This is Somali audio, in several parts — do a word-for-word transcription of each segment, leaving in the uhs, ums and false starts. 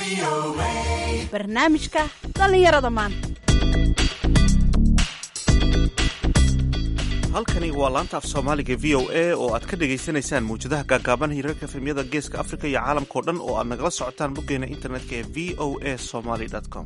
barnaamijka dhallinyarada maanta. halkani waa laanta af soomaaliga v o a oo aad ka dhagaysanaysaan mawjadaha gaagaaban hirarka efemyada geeska afrika iyo caalamkao dhan oo aad nagala socotaan boggeena internetka ee v o a somaly com.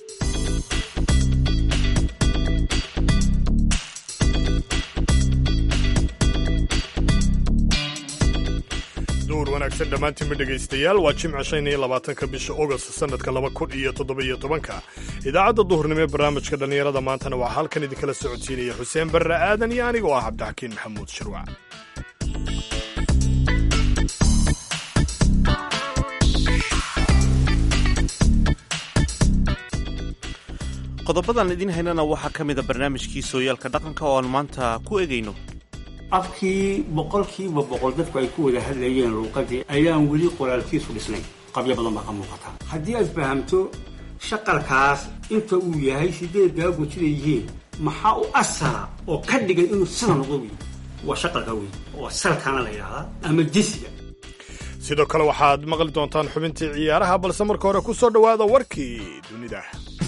duur wanaagsan dhammaantiinba dhegaystayaal waa jimca shan iyo labaatanka bisha ogost sanadka laba kun iyo toddoba-iyo tobanka idaacadda duhurnimo ee barnaamijka dhallinyarada maantana waxaa halkan idinkala socodsiinaya xuseen barre aadan iyo aniga oo ah cabdixakiin maxamuud shirwac. qodobadan idiin haynana waxaa ka mida barnaamijkii sooyaalka dhaqanka oo aan maanta ku egayno afkii boqolkiiba boqol dadku ay ku wada hadlayeen luuqadii ayaan weli qoraalkiisu dhisnay qabyo badan baa ka muuqata. haddii aad fahamto shaqalkaas inta uu yahay sideed gaago sida yihiin maxaa u asara oo ka dhigay inuu sida noqdo wey waa shaqalka wey oo salkaana la yidhaahdaa ama jisiga. sidoo kale waxaad maqli doontaan xubintii ciyaaraha balse marka hore ku soo dhowaada warkii dunida.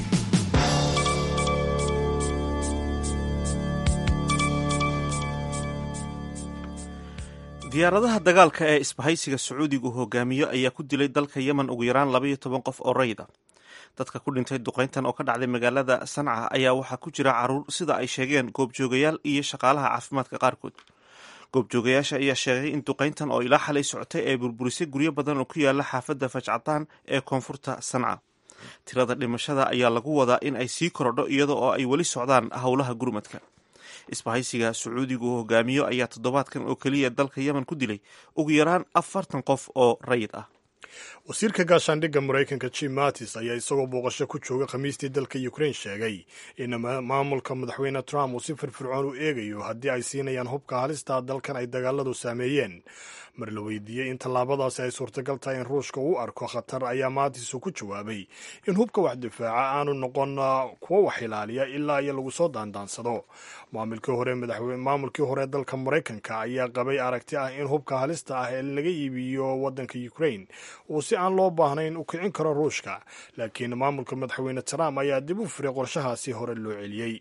diyaaradaha dagaalka ee isbahaysiga sacuudigu hogaamiyo ayaa ku dilay dalka yemen ugu yaraan labaiyo toban qof oo rayid ah. dadka ku dhintay duqayntan oo ka dhacday magaalada sanca ayaa waxaa ku jira caruur sida ay sheegeen goobjoogayaal iyo shaqaalaha caafimaadka qaarkood. goobjoogayaasha ayaa sheegay in duqayntan oo ilaa xalay socotay ay burburisay guryo badan oo ku yaala xaafadda fajcataan ee koonfurta sanca. tirada dhimashada ayaa lagu wadaa in ay sii korodho iyada oo ay weli socdaan howlaha gurmadka. isbahaysiga sacuudigu hogaamiyo ayaa toddobaadkan oo keliya dalka yemen ku dilay ugu yaraan afartan qof oo rayid ah. wasiirka gaashaandhigga maraykanka jim mattis ayaa isagoo booqasho ku jooga khamiistii dalka ukraine sheegay in maamulka madaxweyne trump uu si firfircoon u eegayo haddii ay siinayaan hubka halista dalkan ay dagaaladu saameeyeen. mar la weydiiyey in tallaabadaasi ay suurtagal tahay in ruushka uu arko khatar ayaa mattis uu ku jawaabay in hubka wax difaaca aanu noqon kuwo wax ilaaliya ilaa iyo lagu soo daandaansado. maamulkii hore maamulkii hore dalka maraykanka ayaa qabay aragti ah in hubka halista ah ee laga iibiyo waddanka ukraine uu si aan loo baahnayn u kicin karo ruushka, laakiin maamulka madaxweyne trump ayaa dib u firay qorshahaasi hore loo celiyey.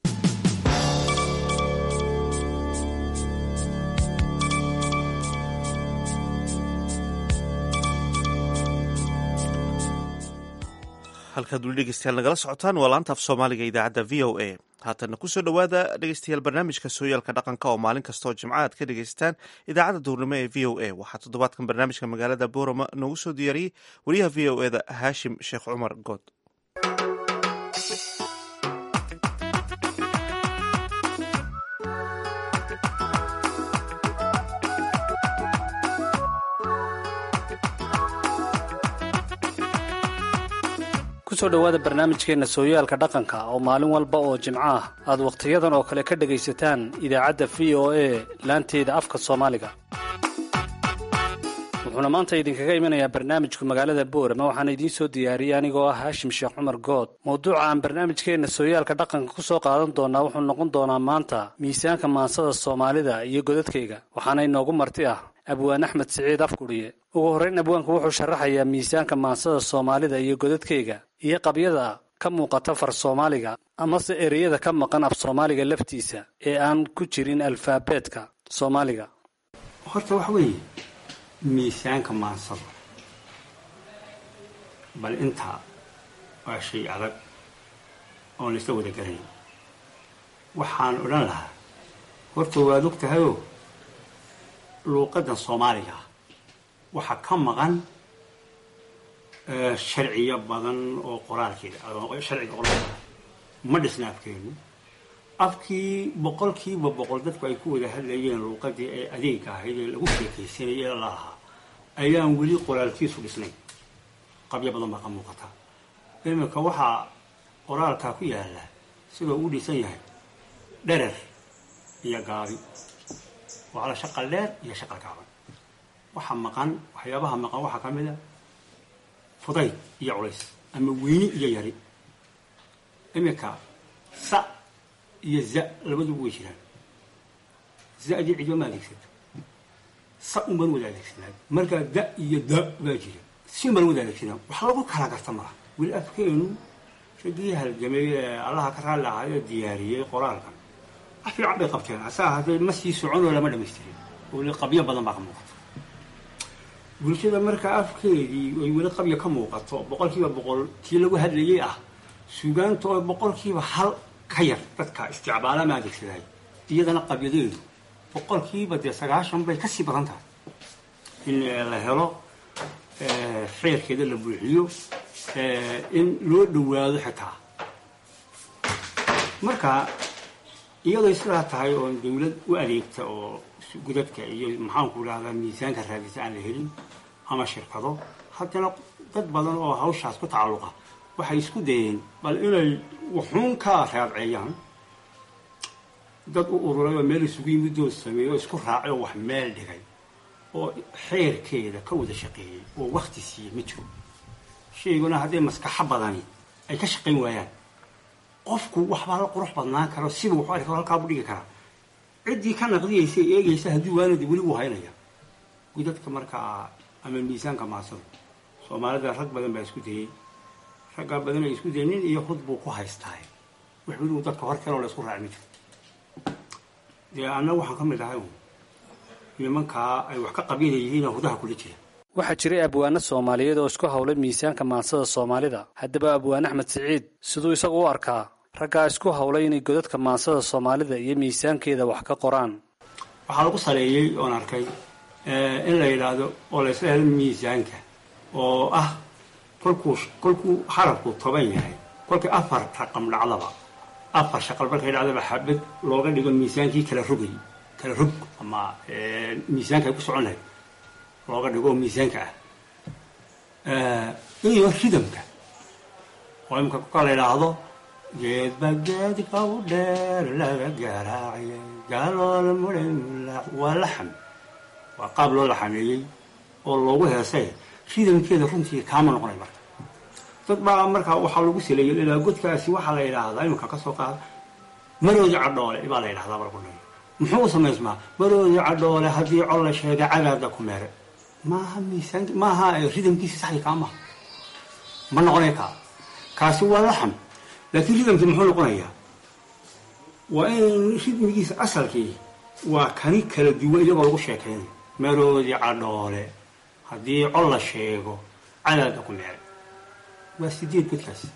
halkaad weli dhegeystayaal nagala socotaan waa laanta af soomaaliga idaacadda v o a. haatanna kusoo dhowaada dhegeystayaal barnaamijka sooyaalka dhaqanka oo maalin kasta oo jimca aad ka dhegeysataan idaacadda duurnimo ee v o a. waxaa toddobaadkan barnaamijka magaalada boorama noogu soo diyaariyey wariyaha v o eda haashim sheekh cumar good. kusoo dhowaada barnaamijkeenna sooyaalka dhaqanka oo maalin walba oo jimco ah aad wakhtiyadan oo kale ka dhegaysataan idaacadda v o a laanteeda afka soomaaliga. wuxuuna maanta idinkaga imanayaa barnaamijku magaalada boorama waxaana idiin soo diyaariyey anigoo ah haashim sheekh cumar good. mawduuca aan barnaamijkeenna sooyaalka dhaqanka ku soo qaadan doonaa wuxuu noqon doonaa maanta miisaanka maansada soomaalida iyo godadkayga. waxaana inoogu marti ah abwaan axmed siciid afguriye. ugu horrayn abwaanku wuxuu sharaxayaa miisaanka maansada soomaalida iyo godadkayga iyo qabyada ka muuqata far soomaaliga amase ereyada ka maqan af soomaaliga laftiisa ee aan ku jirin alfaabeetka soomaaliga. horta wax weeye miisaanka maansada bal intaa waa shay adag oon laisla wada garanay. waxaan odhan lahaa horta waad og tahayoo luuqaddan soomaaliga waxaa ka maqan sharciyo badan oo qoraalkeeda sharciga qoraalka ma dhisna afkeenu. afkii boqolkiiba boqol dadku ay ku wada hadlayeen luuqadii ee adeegga ahayd ee lagu sheekaysanayay ee la lahaa ayaan weli qoraalkiisu dhisnay qabyo badan baa ka muuqata. iminka waxaa qoraalkaa ku yaalla sidoo uu dhisan yahay dherer iyo gaabi, waa la shaqal dheer iyo shaqal gaaban. waxa maqan waxyaabaha maqan waxaa ka mid a fudayd iyo culays ama weyni iyo yari. iminka sa iyo za labaduba way jiraan. za-dii cidba ma adeegsato, sa unbaan wada adeegsanaa. markaa da iyo da baa jira si mal wada adeegsana wax lagu kala garta malaha weli afkeenu ragii halgamay allaha ka raali lahaa diyaariyey qoraalkan wax fiican bay qabteen asaa hadday ma sii socon oo lama dhamaystirin weli qabyo badan baa ka muuqata bulshada marka afkeedii ay weli qabyo ka muuqato boqolkiiba boqol tii lagu hadlayay ah suugaanta oo boqolkiiba hal ka yar dadka isticbaala ma adeegsaday iyadana qabyadeedu boqolkiiba dee sagaashan bay kasii badan tahay in la helo xeerkeeda la buuxiyo in loo dhawaado xitaa marka iyadoo sidaa tahay oo dawlad u adeegta oo gudadka iyo maxaanku idhahdaa miisaanka raadisa aan la helin ama shirkado haddana dad badan oo hawshaas ku tacalluqa waxay isku dayeen bal inay wuxuun ka raadceeyaan dad u ururay oo meel isugu yimidoo sameeyo oo isku raacay oo wax meel dhigay oo xeerkeeda ka wada shaqeeyey oo wakti siiyey ma jiro shayguna hadday maskaxo badani ay ka shaqayn waayaan qofku waxbaa la qurux badnaan karo siba wuxuu arki karo halkaa buu dhigi karaa ciddii ka naqdiyaysa eegaysa haddii waanadi weli wuu haynaya gudadka markaa ama miisaanka maasada soomaalida rag badan baa isku dayey raggaa badan ay isku dayey nin iyo hud buu ku haystaay wax weli uu dadka hor kaloo la isku raaci ma jiro dee annaga waxaan ka mid ahay nimankaa ay wax ka qabyada yihiinoo hudaha kula jira waxaa jiray abwaano soomaaliyeed oo isku hawlay miisaanka maansada soomaalida haddaba abwaan axmed siciid siduu isagu u arkaa raggaa isku hawlay inay godadka maansada soomaalida iyo miisaankeeda wax ka qoraan waxaa lagu saleeyey oon arkay in la yidhaahdo oo la isla helo miisaanka oo ah kolkuu kolkuu xarabku toban yahay kolkii afar raqam dhacdaba afar shaqal markay dhacdaba xabad looga dhigo miisaankii kala rogay kala rog ama miisaanka ay ku socon lahayd looga dhigo miisaanka ah iyo ridamka oo imka ka la yidhaahdo geedba geedka u dheer laga garaaciyay gaaloola mudhamla waa laxam waa qaab loo laxameeyey oo loogu heesay ridamkeeda runtii kaama noqonay marka dad baa markaa waxaa lagu saleeyay ilaa godkaasi waxaa la yidhaahdaa imika ka soo qaada marooda cadhoole baa la yidhahdaa barkunay muxuu u samaysmaa marooda cadhoole haddii col la sheegay cagaarda ku meere maaha miisaanki maaha ridamkiisi saxdii kaa maha ma noqonay kaa kaasi waa laxam laakiin ridamkii muxuu noqonayaa waa in ridmigiisa asalkii waa kani kala duwan iyagoo lagu sheekaynayo maroodi cadhoole haddii col la sheego cadaada ku meere waa sideed godkaasi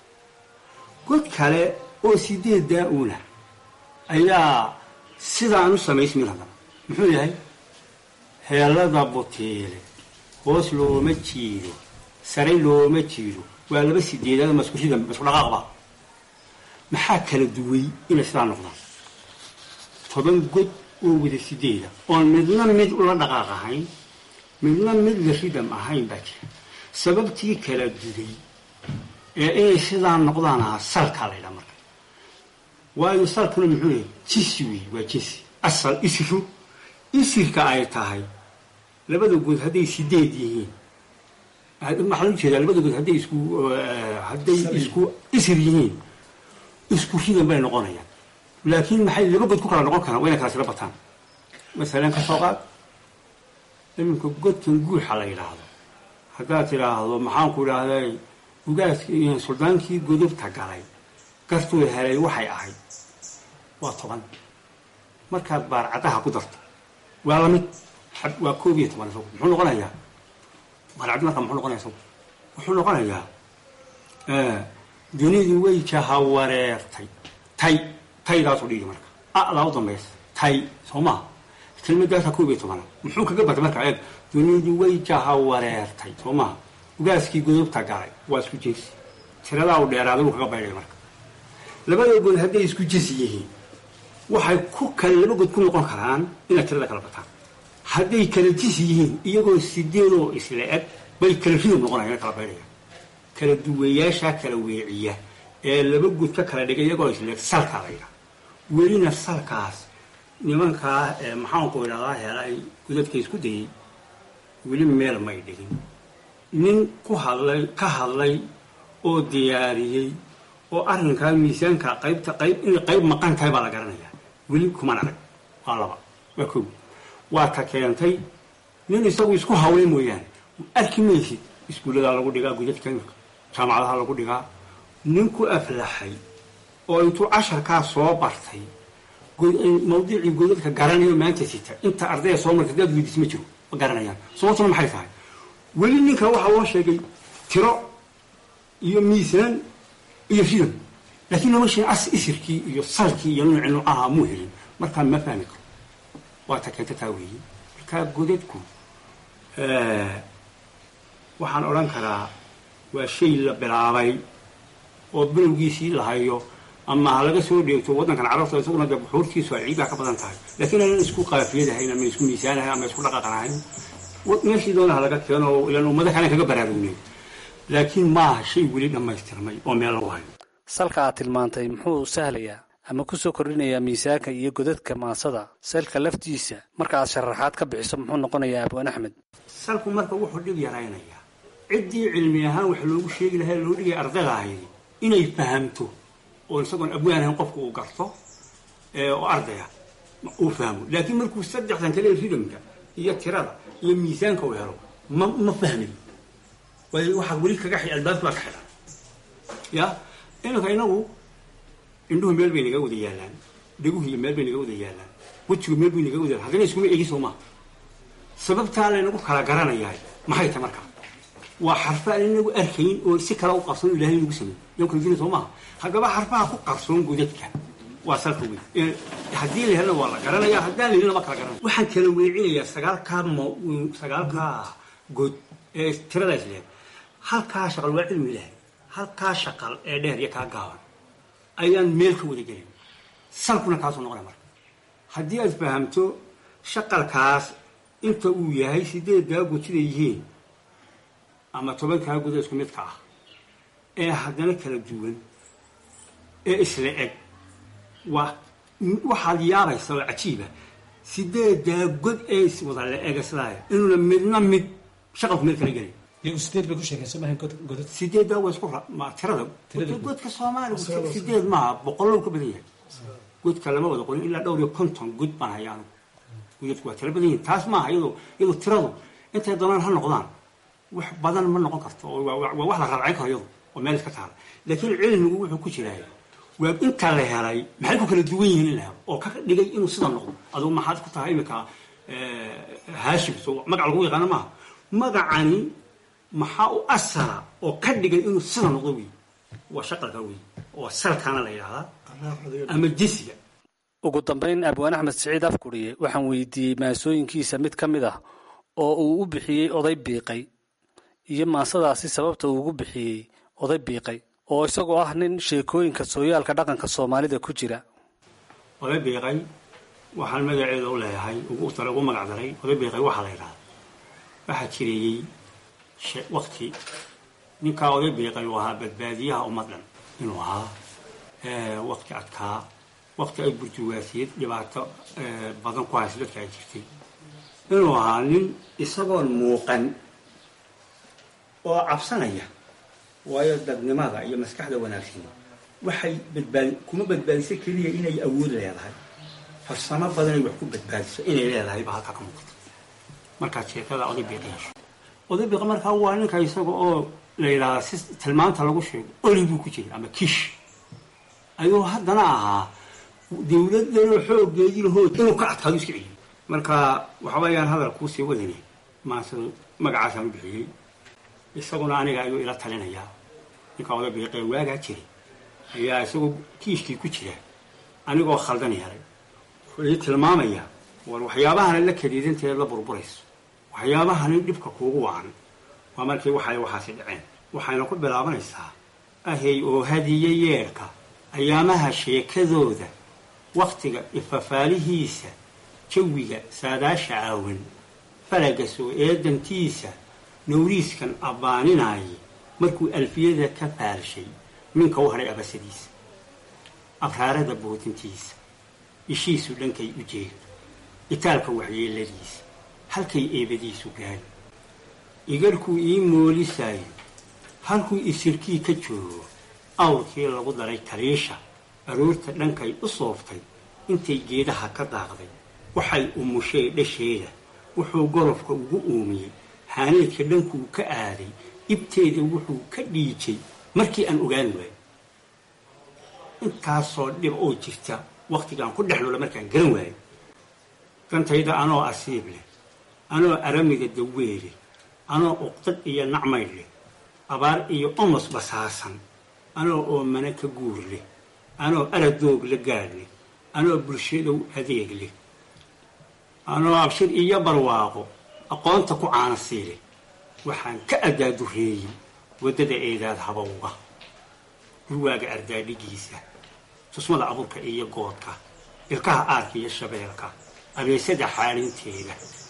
god kale oo sideed daa-uuna ayaa sidaan u samaysmin haddana muxuu yahay heelada butiile hoos looma jiido sare looma jiido waa laba sideedaad masku ridam masku dhaqaaqba maxaa kala duway inay sidaa noqdaan toban god oo wada sideeda oon midna mid ula dhaqaaq ahayn midna mid la ridam ahayn baa jira sababtii kala duday ee inay sidaa noqdaan aha salkaa la ydhaha marka waayo salkuna muxuu yahay jinsi wey waa jinsi asal isiru isirka ay tahay labada good hadday sideed yihiin maxaa loo jeedaa labada good hadday isku hadday isku isir yihiin isku ridan bay noqonayaan laakiin maxay laba god ku kala noqon karaan waa inay kala sila bataan masalan ka soo qaad iminka godkan guuxa la yidhaahdo haddaad tidhaahdo maxaanku idhaahday ugaaskii suldaankii godobta galay gartuu helay waxay ahayd waa toban markaad baarcadaha ku darto waa lamid waa koob iyo toban isagu muxuu noqonayaa baarcad marka muxuu noqonaya isagu wuxuu noqonayaa dunidii way jaha wareertay tay taydaasu dhigi marka alaa u dambaysa tay soo maha kelmadaasa koob iyo tobana muxuu kaga batay marka eeg dunidii way jaha wareertay soo maha ugaaskii godobta galay waa isku jinsi tiradaa u dheeraaday wuu kaga baydhay marka labada good hadday isku jinsi yihiin waxay ku kale laba good ku noqon karaan inay tirada kala bataan hadday kala jinsi yihiin iyagoo sideedoo isla eg bay kala ridab noqonaya ina kala baydhaya kala duwayaashaa kala weeciya ee laba good ka kala dhigay iyagoo isla eg salkaa la yidhaha welina salkaas nimankaa maxaanku idhahdaa helay godadka isku dayey weli meel may dhigin nin ku hadlay ka hadlay oo diyaariyey oo arrinkaa miisaanka qaybta qayb inay qayb maqan tahay baa la garanayaa weli kuman arag waa laba waa kow waa ta keentay nin isagu isku hawlay mooyaane arki maysid iskuulladaa lagu dhigaa godadka jaamacadaha lagu dhigaa ninku aflaxay oo intuu casharkaa soo bartay mawduucii godadka garanayo maanta sita inta ardayda soo martay dad weydiis ma jiro ma garanayaan sababtuna maxay tahay weli ninka waxaa loo sheegay tiro iyo miisaan iyo fidan laakiin noloshii as isirkii iyo salkii iyo nuuci nuucaha muu helin markaa ma fahmi karo waa ta keenta taa weeye markaa godadku waxaan odhan karaa waa shay la bilaabay oo bilowgiisii la hayo ama ha laga soo dheegto waddankan carabta isaguna dee buxuurtiisu ay ciiddaa ka badan tahay laakiin aanan isku qaafiyadahayn ama isku miisaanahayn ama isku dhaqaqanahayn meeshii doonaha laga keeno ilaan ummado kalen kaga baraarugnay laakiin maaha shay weli dhammaystirmay oo meel lagu hayo salka aad tilmaantay muxuu sahlayaa ama ku soo kordhinayaa miisaanka iyo godadka maansada salka laftiisa marka aad sharaxaad ka bixiso muxuu noqonayaa abwaan axmed salku marka wuxuu dhib yaraynayaa ciddii cilmi ahaan wax loogu sheegi lahaa loo dhigay ardayda ahayd inay fahamto oo isagoon abwaan ahayn qofku uu garto oo ardaya uu fahmo laakiin markuu saddexdan kale ridamka iyo tirada iyo miisaanka uu helo ma ma fahmin way waxa weli kaga xil albaabka ka xiran ya inuu inagu indhuhu meel bay naga wada yaalaan dhaguhu iyo meel bay naga wada yaalaan wajigu meel bay naga wada yaalaan haddana iskuma eegiso ma sababtaa laynagu kala garanayaa maxay tahay markaa waa xarfa aan inagu arkayn oo si kala u qarsoon ilaahay nagu sameeyay yow kala jina soo maaha haddaba xarfaha ku qarsoon godadka waa salka weyn haddii la helna waa la garanayaa haddaan la helna ma kala garanaya waxaan kala weecinayaa sagaalkaa sagaalkaa god ee tiradaas leeyahay halkaa shaqal waa cilmi ilaahay halkaa shaqal ee dheer iyo kaa gaaban ayaan meel ka wada gelin salkuna kaasuu noqonaya marka haddii aad fahamto shaqalkaas inta uu yahay sideeddaa god siday yihiin ama tobankaa god isku midka ah ee haddana kala duwan ee isla eg waa waxaad yaabaysa oo cajiiba sideeddaa god ee iswada la eg islaaya inuuna midna mid shaqalku meel kala gelin sideed bay ku sheegaysa maahan godad sideeddaa waa isku ma tirada godka soomaaliga sideed maaha boqollow ka badan yahay godka lama wada qorin ilaa dhowr iyo konton god baan hayaa anigu godku waa tiro badan yihiin taas maaha iyadoo iyadoo tiradu intay doonaan ha noqdaan wax badan ma noqon karto oo waa wax la raacin karo iyadu oo meel iska taala laakiin cilmigu wuxuu ku jiraa waa inta la helay maxay ku kala duwan yihiin in la helo oo ka dhigay inuu sida noqdo adigu maxaad ku tahay imika haashim soo magac lagu yaqaano maaha magacani maxaa u asala oo ka dhigay inuu sida noqdo wey waa shaqalka wey oo salkaana la yidhahdaa ama jisiga ugu dambayn abwaan axmed siciid afkuriye waxaan weydiiyey maasooyinkiisa mid ka mid ah oo uu u bixiyey oday biiqay iyo maasadaasi sababta uu ugu bixiyey oday biiqay oo isagoo ah nin sheekooyinka sooyaalka dhaqanka soomaalida ku jira oday biiqay waxaan magaceeda u leeyahay ugu tala ugu magac daray oday biiqay waxaa la yidhahdaa waxaa jireeyey wakti ninkaa oday biiqay uu ahaa badbaadiyaha ummaddan inuu ahaa wakti adkaa wakti ay burjuwaasiyad dhibaato badan ku haysa dadka ay jirtay inuu ahaa nin isagoon muuqan oo cabsanaya waayo dadnimada iyo maskaxda wanaagsan waxay badbaadi kuma badbaadiso keliya inay awood leedahay farsamo badanay wax ku badbaadiso inay leedahay baa halkaa ka muuqata markaa sheekada oday biiqa yeesho oday biiqa markaa waa ninka isaga oo la yidhahdaa si tilmaanta lagu sheego oli buu ku jiray ama kish ayuu haddana ahaa dawladdanoo xoogeedii lahood inuu ka adkaado iska celiyay marka waxa weeyaan hadal kuusii wadani maase magacaasaan u bixiyey isaguna aniga ayuu ila talinayaa ninka oday biiqee waagaa jiray ayaa isagoo kiishkii ku jira anigoo khaldan yaray wuxuu ii tilmaamayaa war waxyaabahana la kadiidanteed la burburayso waxyaabahani dhibka kuugu wacan waa markii waxay waxaasi dhaceen waxayna ku bilaabanaysaa ahey oo hadiye yeerka ayaamaha sheekadooda waktiga ifafaalihiisa jawiga saadaasha aawan falaga soo eedantiisa nawriiskan abbaaninaaye markuu alfiyada ka faalshay minka u hadhay abasadiisa abraarada boodintiisa ishiisu dhankay u jeedo itaalka waxyeeladiisa halkay eebadiisu gaadho igarhkuu ii moolisaayo halkuu isirkii ka joogo awrkii lagu daray taliisha aroorta dhankay u sooftay intay geedaha ka daaqday waxay umushay dhasheeda wuxuu gorofka ugu uumiyey haaneedka dhankuu ka aaday ibteeda wuxuu ka dhiijay markii aan ogaan waayo intaasoo dhib oo jirta waktigaan ku dhex noola markaan garan waayo dantayda anoo asiib leh anoo aramiga daweele anoo uqdad iyo nacmay leh abaar iyo omos basaasan anoo oomana ka guur leh anoo aradoog la gaadh leh anoo bulshadow adeeg leh anoo abshir iyo barwaaqo aqoonta ku caana siileh waxaan ka adaadureeyey waddada eedaad habowga dhurwaaga ardaadhigiisa tusmada abuurka iyo goodka ilkaha aarka iyo shabeelka abeesada xaalinteeda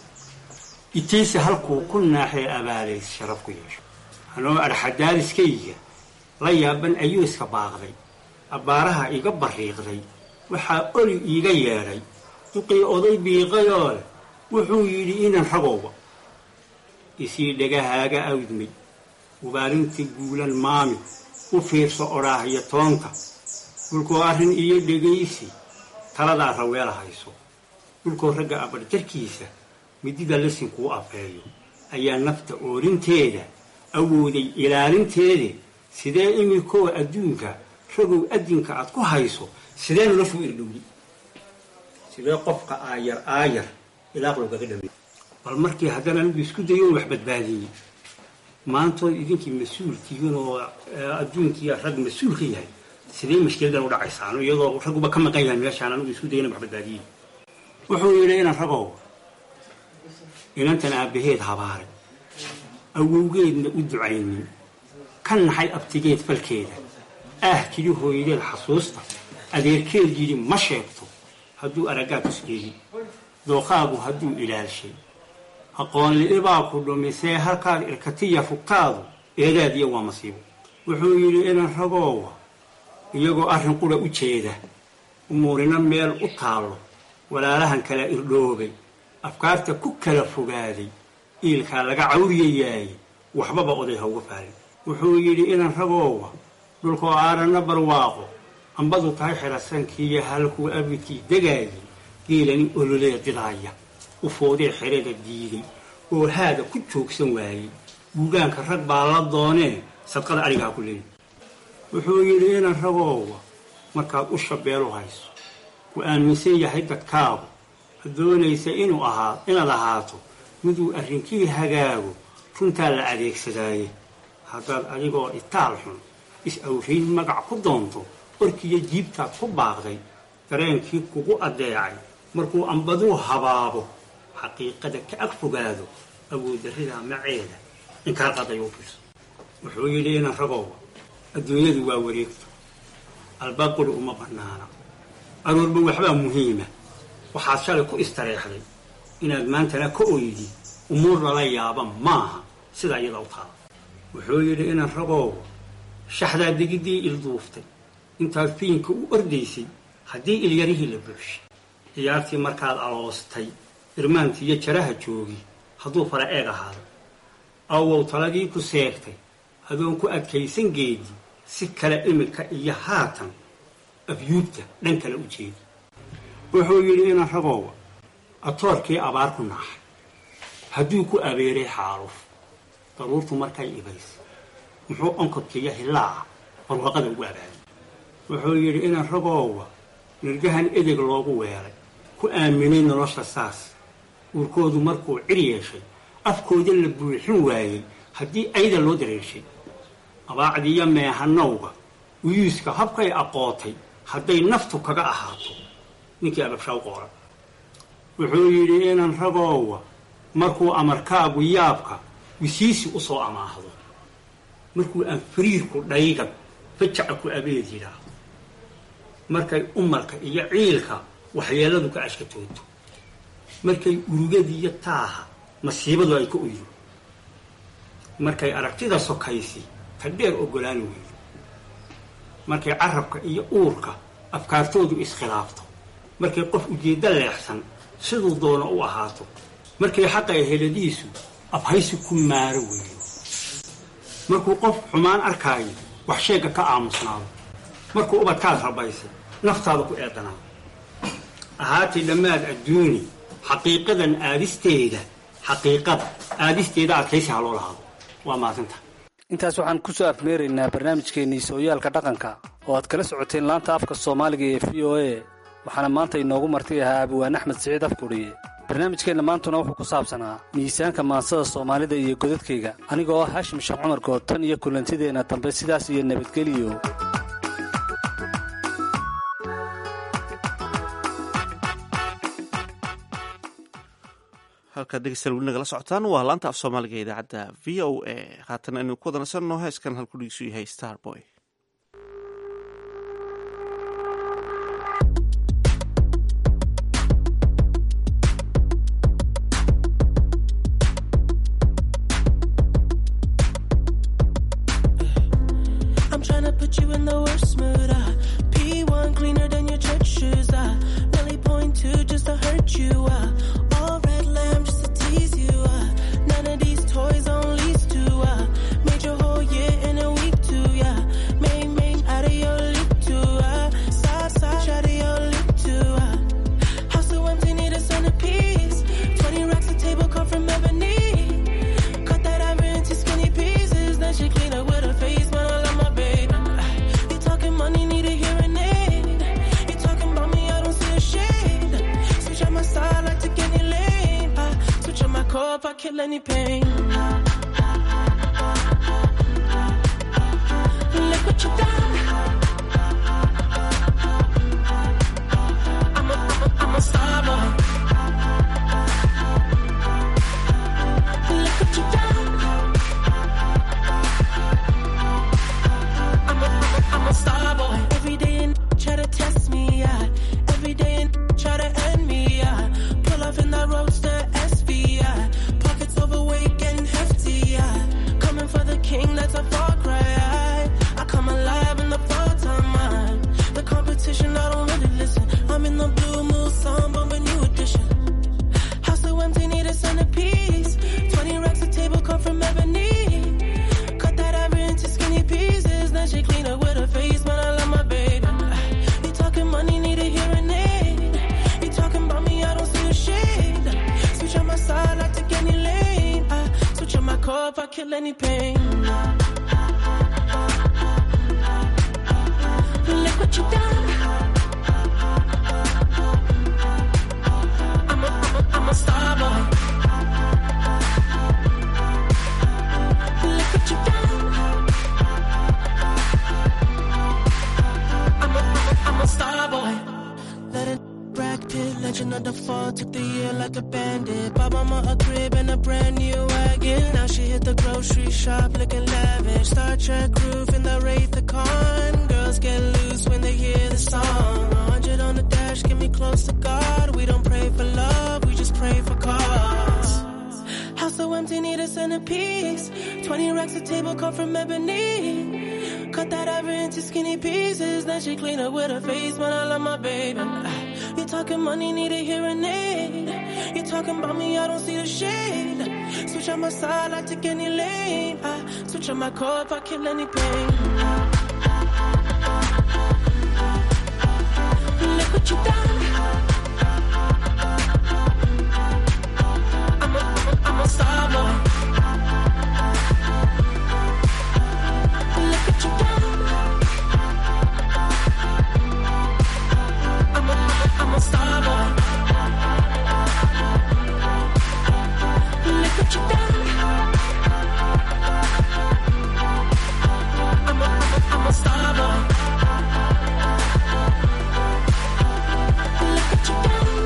itiisa halkuu ku naaxee abaalays sharaf ku yeesho anoo arxadaaliskayga la yaaban ayuu iska baaqday abbaaraha iga bariiqday waxaa oli iiga yeedhay duqii oday biiqayoo leh wuxuu yidhi inan ragowba isii dhagahaaga awdmay ubaarintii guulan maami u fiirso odhaahyo toonta dhulkoo arrin iyo dhegaysi taladaa raweela hayso dhulkoo ragga abarjarkiisa midida lasin kuu afeeyo ayaa nafta oorinteeda awooday ilaalinteeda sidee imikoo adduunka ragow adinka aad ku hayso sidee noloshuu irdhowdi sidee qofka aayar aayar ilaaq loogaga dhawey bal markii haddana anigu isku dayo wax badbaadiyey maantood idinkii mas-uulkiiin oo adduunkii rag mas-uul ka yahay sidee mashkiladan u dhacaysaan iyadoo ragguba ka maqan yahay meeshaan anigu isku dayana wax badbaadiyey wuxuu yidhi inan ragow inantan aabbaheed habaaray awowgeedna u ducaynin ka naxay abtigeed falkeeda ah kili hooyadeed xasuusta adeerkeed yidhi ma sheegto hadduu araggaa tusgeeyey dooqaagu hadduu ilaalshay aqoonli'ibaa ku dhumisee halkaad irkatiya fugtaadu eedaadiya waa masiibo wuxuu yidhi inan ragoowa iyagoo arrin qura u jeeda umuurina meel u taallo walaalahan kala irdhoobay afkaarta ku kala fogaaday iilkaa laga cawriyayaay waxbaba oday hauga faalin wuxuu yidhi inan ragoowa dhulkoo aaranna barwaaqo ambadu tahay xerasankiiyo halkuu abidkii degaayay geelani ololee didaaya u foodee xerada diiday oo haada ku joogsan waayey guugaanka rag baa la doonee sadqada arigaa ku leeyi wuxuu yidhi inan ragoowa markaad u shabeelu hayso ku aaminsan yahay dadkaagu doonaysa inuu ahaa inaad ahaato miduu arrinkii hagaago runtaa la adeegsadaaye haddaad adigoo itaal xun is-awrayn magac ku doonto orkiyo jiibtaad ku baaqday dareenkii kugu addeecay markuu ambaduu habaabo xaqiiqada ka ag fogaado awooddarridaa maceeda inkaa qaday u fiirso wuxuu yidhi inan ragoowa adduunyadu waa wareegto albaab quri uma bannaana aroorba waxbaa muhiima waxaad shalay ku istareexday inaad maantana ka oydi umuur lala yaaba maaha sidaa iyada u taala wuxuu yidhi inan ragoowa shaxdaa degiddii ilduuftay intaad fiinka u ordaysay haddii ilyarihii la buuxshay ciyaartii markaad aloostay irmaantiiyo jaraha joogi hadduu fara eeg ahaado awow taladii ku seegtay adoon ku adkaysan geedi si kale imika iyo haatan abyuubta dhan kale u jeedi wuxuu yidhi inan ragoowa atoorkii abaar ku naaxay hadduu ku abeeray xaaluf daruurtu markay ibaysay muxuu onkodkiiyo hillaaca barwaqada ugu abaabay wuxuu yidhi inan ragoowa nirgahan edeg loogu weelay ku aaminay nolosha saas uurkoodu markuu cir yeeshay afkooda la buuxin waayey haddii ayda loo dareeshay abaacdiiyo meehanowga uyuuska habkay aqootay hadday naftu kaga ahaato ninkii ababshaa u qooran wuxuu yidhi inan ragoowa markuu amarkaagu yaabka wisiisi u soo amaahdo markuu aan fariirku dhaygan fajaca ku abeed yidhaahdo markay umarka iyo ciilka waxyeelladu ka ashkatooto markay urugadiiyo taaha masiibadu ay ka uydo markay aragtida sokaysi ta dheer oggolaan weydo markay carabka iyo uurka afkaartoodu iskhilaafto markay qof ujeeddo leexsan siduu doono u ahaato markay xaqa heladiisu afhaysi ku maaro weeyo markuu qof xumaan arkaayo wax sheegga ka aamusnaado markuu ubadkaad rabaysay naftaada ku eedanaado ahaatay dhammaad adduuni xaqiiqadan aadisteeda xaqiiqada aadisteeda adkaysi ha loo lahaado waa maadinta intaas waxaan ku soo afmeeraynaa barnaamijkeennii sooyaalka dhaqanka oo aad kala socoteen laanta afka soomaaliga ee v o a waxaana maanta inoogu marti ahaa abwaan axmed siciid afkudhiye barnaamijkeenna maantuna wuxuu ku saabsanaa miisaanka maansada soomaalida iyo godadkayga anigoo ah haashim sheekh cumar good tan iyo kulantideenna dambe sidaas iyo nabadgeliyo halkaad dhegeystayaal weli nagala socotaan waa laanta af soomaaliga ee idaacadda v o a haatan aynu ku wadanasanno heeskan halkudhigiisu yahay starboy. I'm trying to put you in the worst mood. Uh, P one cleaner than your church shoes. Uh, really point two just to hurt you. Uh, all red lamb just to tease you. Uh, none of these toys on lease to. Uh, made your whole year in a week too. Yeah, main main out of your league too. Uh, side side out of your league too. Uh, house so empty need a centerpiece. Twenty racks a table come from ebony. Cut that ivory into skinny pieces. Then she clean up with her face, man. I love my baby. You talking money, need a hearing aid. You talking about me, I don't see a shade. Switch on my side, like take any lane. I switch on my core if I kill any pain. Look what you done. I'm a, I'm a, I'm a star boy. Look what you done. I'm a, I'm a star boy. Every day and try to test me, yeah. Every day and try to end me, yeah. Pull off in that roadster S V, yeah. Pockets overweight, getting hefty, yeah. Coming for the king, that's a far cry. I, I come alive in the fall time, man. The competition, I don't really listen. I'm in the blue moon, song, but a new edition. House so empty, need a centerpiece. Twenty racks a table come from ebony. Cut that ivory into skinny pieces. Then she clean up with her face, man. I love my baby. You talking money, need a hearing aid. You talking about me, I don't see a shade. Switch on my side, I take any lane. I switch on my core if I kill any pain. Look what you done. I'm a, I'm a, I'm a star boy. Look what you done. I'm a, I'm a, I'm a star boy. Let it Brad Pitt, legend of the fall, took the year like a bandit. Bought mama a crib and a brand new wagon. Now she hit the grocery shop looking lavish. Star Trek roof in the Wraith the Con. Girls get loose when they hear the song. A hundred on the dash, get me close to God. We don't pray for love, we just pray for cause. House so empty, need a centerpiece. Twenty racks a table come from ebony. Cut that ivory into skinny pieces. Then she clean up with her face, man. I love my baby. You talking money, need a hearing aid. You talking about me, I don't see the shade. Switch on my side, I take any lane. I switch on my core if I kill any pain. Look what you done. I'm a, I'm a, I'm a star boy. Look what you done. I'm a, I'm a, I'm a star boy. Look what you done. I'm a, I'm a, I'm a star boy. Look what you done.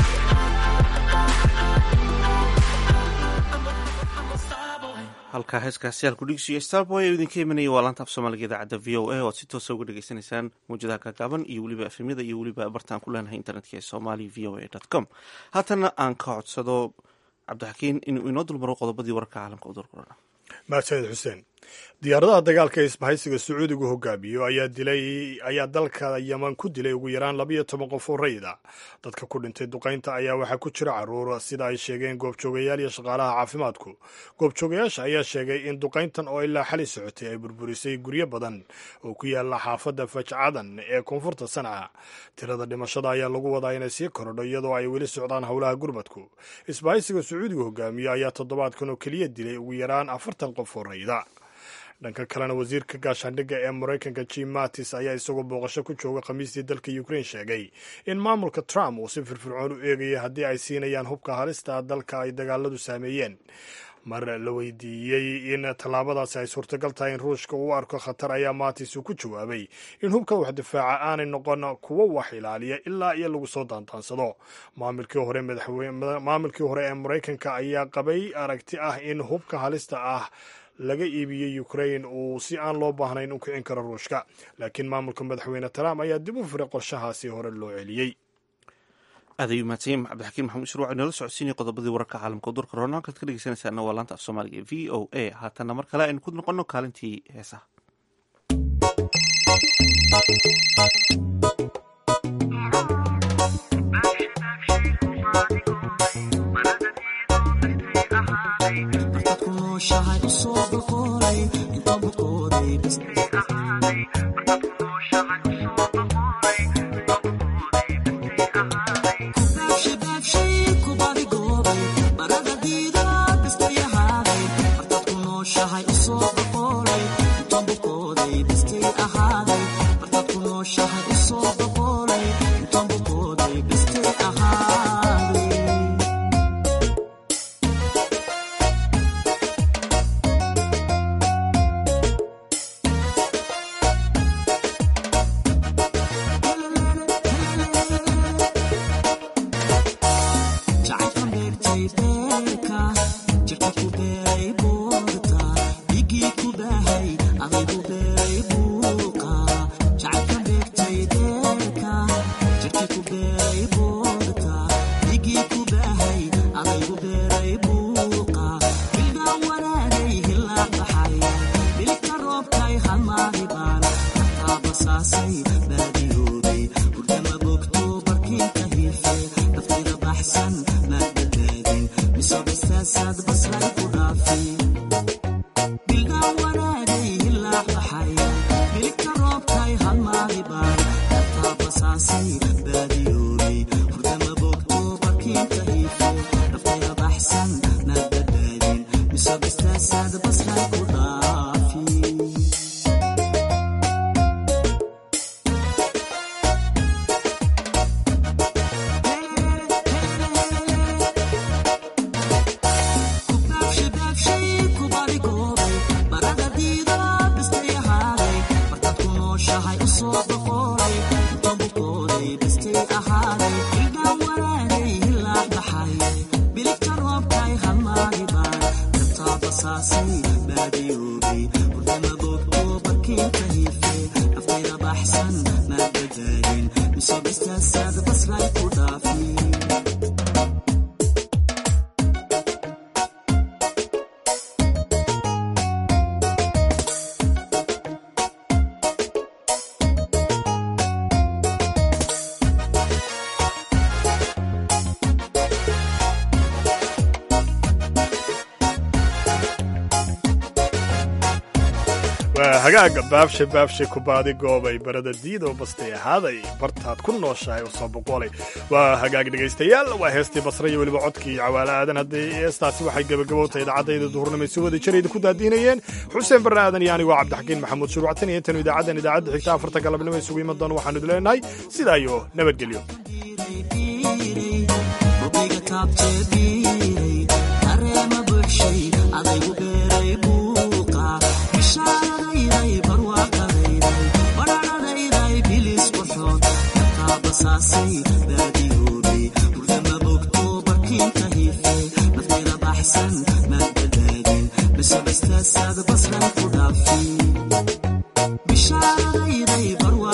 I'm a, I'm a star boy. halkaa heeskaasi halkudhigis iyo starboy ee idinka imanaya waa laanta af soomaaliga idaacadda v o a oo aad si toosa uga dhagaysanaysaan mawjadaha gaagaaban iyo weliba efemyada iyo weliba bartaan ku leenahay internetka ee somali v o a dot com. haatana aan ka codsado cabdixakiin inuu inoo dulmaro qodobadii wararka caalamka u durkurana. mahadsanid xuseen. diyaaradaha dagaalka isbahaysiga sacuudigu hogaamiyo ayaa dilay ayaa dalka yeman ku dilay ugu yaraan labiyo toban qof oo rayid ah. dadka ku dhintay duqaynta ayaa waxaa ku jira caruur sida ay sheegeen goobjoogayaal iyo shaqaalaha caafimaadku. goobjoogayaasha ayaa sheegay in duqayntan oo ilaa xali socotay ay burburisay guryo badan oo ku yaala xaafadda fajcadan ee koonfurta sanca. tirada dhimashada ayaa lagu wadaa inay sii korodho iyadoo ay weli socdaan howlaha gurmadku. isbahaysiga sacuudigu hogaamiyo ayaa toddobaadkan oo keliya dilay ugu yaraan afartan qof oo rayida. dhanka kalena wasiirka gaashaandhigga ee maraykanka jim mattis ayaa isagoo booqasho ku jooga khamiistii dalka ukraine sheegay in maamulka trump uu si firfircoon u eegaya haddii ay siinayaan hubka halista dalka ay dagaaladu saameeyeen mar la weydiiyey in tallaabadaasi ay suurtagal tahay in ruushka uu arko khatar ayaa mattis uu ku jawaabay in hubka wax difaaca aanay noqon kuwo wax ilaaliya ilaa iyo lagu soo daantaansado maamulkii hore maamulkii hore ee maraykanka ayaa qabay aragti ah in hubka halista ah laga iibiyey ukraine uu si aan loo baahnayn u kicin karo ruushka laakiin maamulka madaxweyne trump ayaa dib u firay qorshahaasi hore loo celiyey aad ayuu mahadsanyahy cabdixakiin maxamuud shir waxay noola socodsiinaya qodobadii wararka caalamka durka roona halkaad ka dhegeysanaysaana waa laanta af soomaaliga ee v o a haatanna mar kale aynu ku noqono kaalintii heesaha hagaaga baabshe baabshe kubaadi goobay barada diidoo bastay ahaaday bartaad ku nooshahay oo soo boqolay waa hagaag dhegaystayaal waa heestii basra iyo weliba codkii cawaale aadan haddii heestaasi waxay gebagabowtahay idaacadayda duhurnimo si wada jarayda ku daadiinayeen xuseen barre aadan iyo anigoo cabdixakiin maxamuud shuruuctan iyo intanu idaacaddan idaacadda xigta afarta galabnimo isugu iman doona waxaanu idin leenahay sidaa iyo nabadgelyo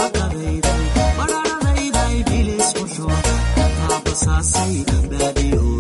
Bishara